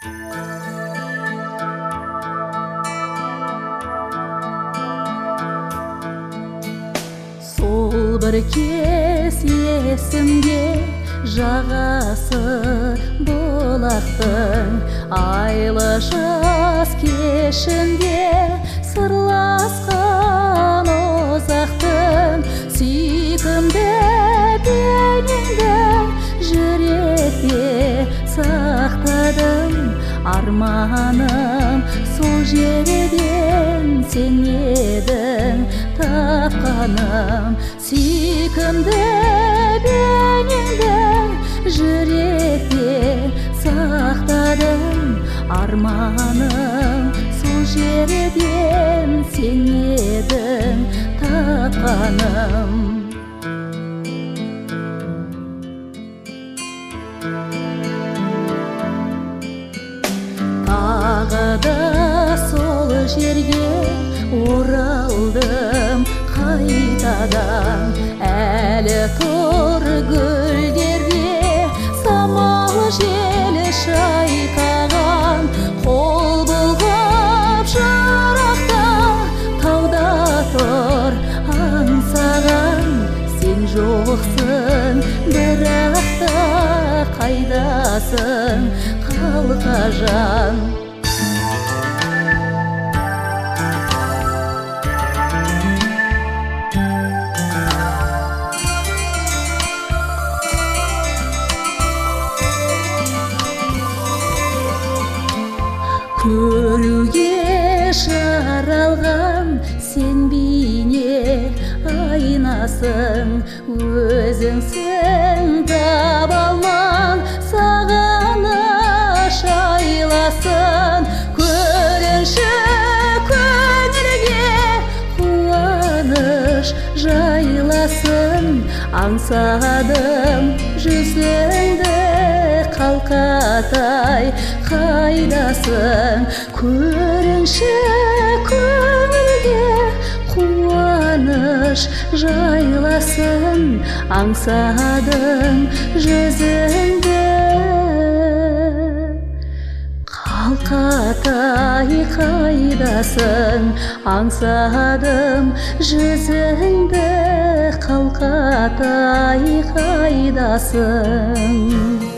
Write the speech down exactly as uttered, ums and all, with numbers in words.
Сол бір кез есімде жағасы бұлақтың, айлы жаз кешінде сырласқан ұзақтың, сүйкімді бейнеңді жүректе сақтадым. Арманым сол жерден сен едің тапқаным, сүйкімді бейнеңді жүректе сақтадым. Арманым сол жерден сен едің тапқаным. Тағы да сол жерге оралдым қайтадан, әлі тұр гүлдерде самал жел шайқаған, қол бұлғап жырақта тауда тұр аңсаған. Сен жоқсың бірақ та қайдасың қалқажан. Көруге жаралған сен бейне айнасың, өзіңсің таба алман сағыныш айласын. Көріңші көңілге қуаныш жайласын, аңсадым жүзіңді қалқатай қайдасың. Көріңші көңілге қуаныш жайласын, аңсадым жүзіңді қалқатай қайдасың. Аңсадым жүзіңді қалқатай қайдасың.